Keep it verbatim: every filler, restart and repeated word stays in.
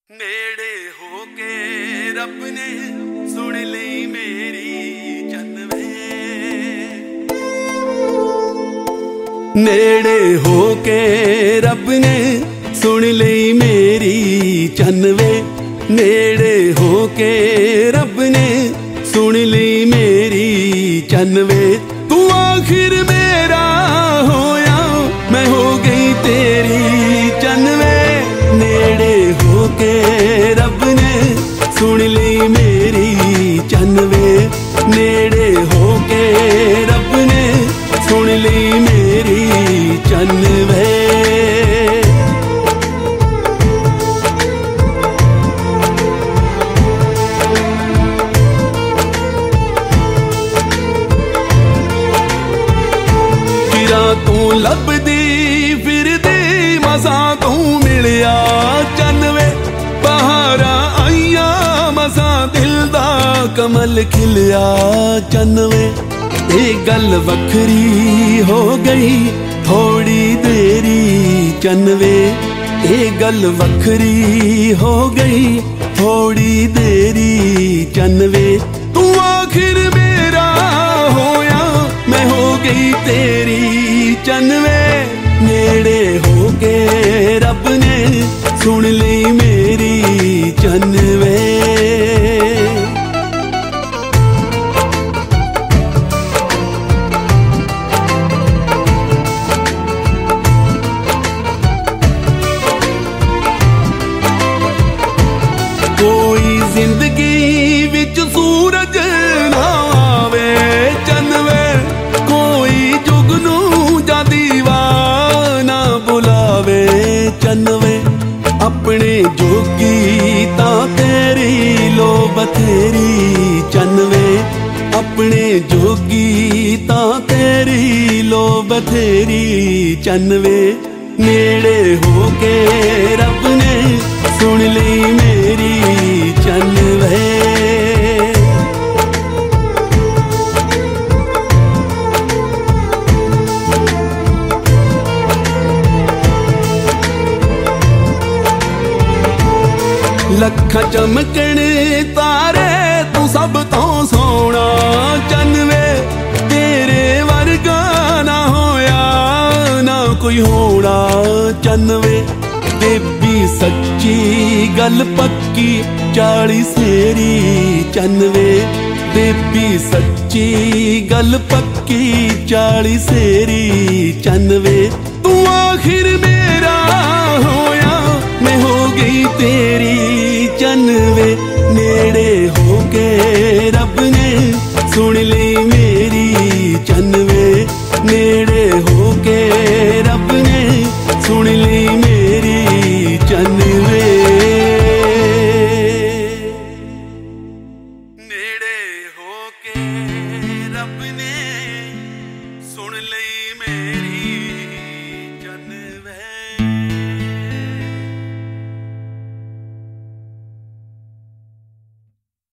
नेड़े होके रब ने सुन ली मेरी चन्नवे, नेड़े होके रब ने सुन ली मेरी चन्नवे, नेड़े होके रब ने सुन ली मेरी चन्नवे। तू आखिर मेरा होया मैं हो गई तेरी चन्नवे, नेड़े होके रब ने सुन ली मेरी चन्नवे, नेड़े होके रब ने सुन ली मेरी चन्नवे। फिरा तू लभदी फिरदी मसा तू मिलिया चन्नवे, बहारा आईया मसा दिल दा कमल खिलिया चन्नवे। ये गल वखरी हो गई थोड़ी देरी चन्नवे, ये गल वखरी हो गई थोड़ी देरी चन्नवे। तू आखिर मेरा होया मैं हो गई तेरी चन्नवे, नेड़े होके रब ने सुन ली मेरी चन्नवे। कोई जिंदगी विच सूरज ना आवे चन्नवे, कोई जुगनू जा दीवाना बुलावे चन्नवे। अपने जोगी तां तेरी लो बथेरी चन्नवे, अपने जोगी तां तेरी लो बथेरी चन्नवे। नेड़े होके रब ने सुन ली मेरी चन्नवे। लखा चमकने तारे तू सब तो सोना चन्नवे, तेरे वर्गा ना होया ना कोई होना चन्नवे। बेबी सच्ची गल पक्की चाली सेरी चन्नवे, बेबी सच्ची गल पक्की चाली सेरी चन्नवे। तू आखिर मेरा होया मैं हो गई तेरी चन्नवे, नेड़े होके रब ने सुन ली मेरी चन्नवे, नेड़े होके रब ने सुन ली मेरी चन्नवे। नेड़े होके रब ने सुन ली मेरी